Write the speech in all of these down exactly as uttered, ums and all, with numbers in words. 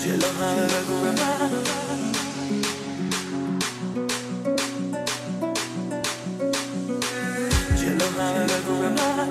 جلو همه بگو به من جلو همه بگو به من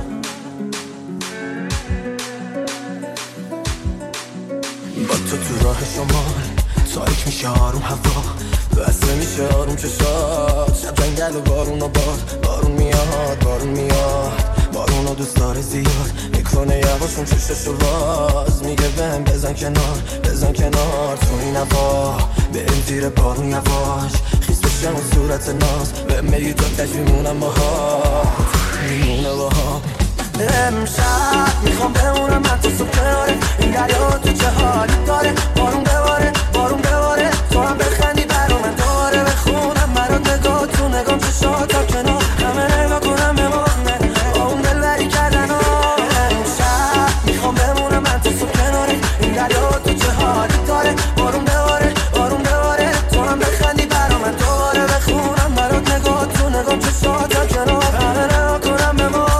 با تو تو راه شمال تاریک میشه آروم هوا بسته میشه آروم چشات شب جنگل و بارون و باد بارون میاد بارون میاد بارون رو دوست داره زیاد میکنه یواشون چششو باز میگه بهم بزن کنار بزن کنار تو این هوا بریم زیر بارون یواش خیس بشم و صورت ناز بهم میگی تو کش میمونم با ها میمونه با ها امشب میخوام بمونم من تو صبح کناره این دریا تو چه حالی داره بارون بباره بارون بباره تو هم بخندی برا من دوباره بخونم برات نگاه تو نگام چشات تا کنار همه نگاه کنم بمانه با اون دلبری کردن ها امشب میخوام بمونم من تو صبح کناره این دریا تو چه حالی داره بارون بباره بارون بباره تو هم بخندی برا من دوباره بخونم برات نگاه تو نگام چشات تا کنار همه نگاه کنم بمانه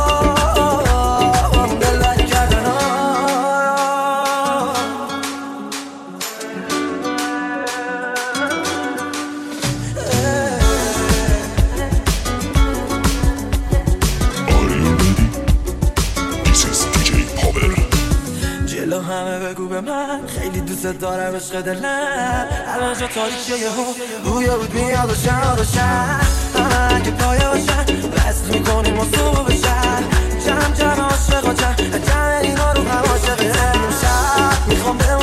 همه بگو به من خیلی دوست دارم عشق دلم الان جا تاریکیه یه هو بویه بود میاد و شن و شن همه اگه پایه باشن وصل میکنیم و صبح بشن جمع جمع عاشق و جمع جمع اینا رو هم عاشق امشب میخوام بمونم